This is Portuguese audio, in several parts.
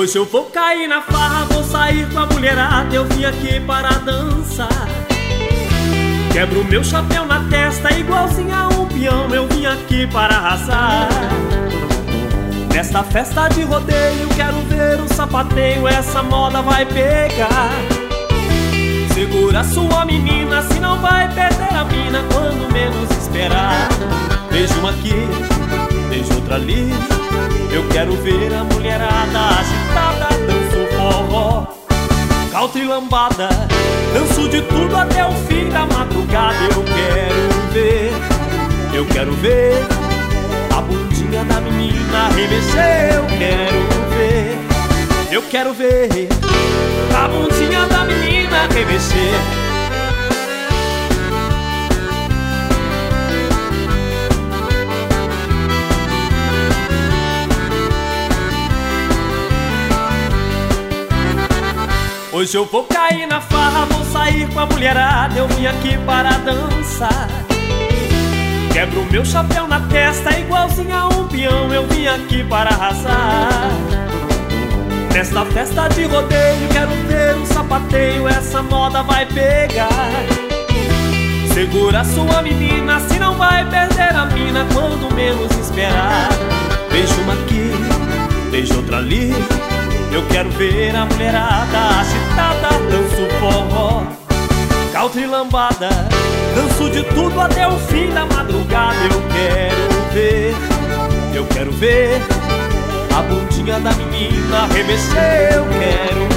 Hoje eu vou cair na farra, vou sair com a mulherada. Eu vim aqui para dançar. Quebro meu chapéu na testa, igualzinho a um peão. Eu vim aqui para arrasar. Nesta festa de rodeio, quero ver o sapateio. Essa moda vai pegar. Segura sua menina, senão vai perder a mina quando menos esperar. Beijo uma aqui, beijo outra ali. Eu quero ver a mulherada agitada. Danço forró, country, lambada. Danço de tudo até o fim da madrugada. Eu quero ver a bundinha da menina remexer. Eu quero ver a bundinha da menina remexer. Hoje eu vou cair na farra, vou sair com a mulherada. Eu vim aqui para dançar. Quebro meu chapéu na testa, igualzinho a um peão. Eu vim aqui para arrasar. Nesta festa de rodeio, quero ver um sapateio. Essa moda vai pegar. Segura sua menina, senão vai perder a mina quando menos esperar. Beijo uma aqui, beijo outra ali. Eu quero ver a mulherada agitada. Danço forró, country, lambada. Danço de tudo até o fim da madrugada. Eu quero ver a bundinha da menina remexer.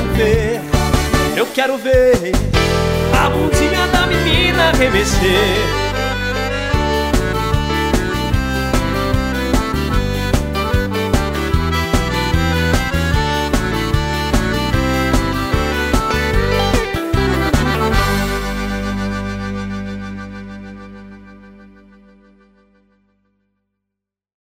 Eu quero ver a bundinha da menina remexer.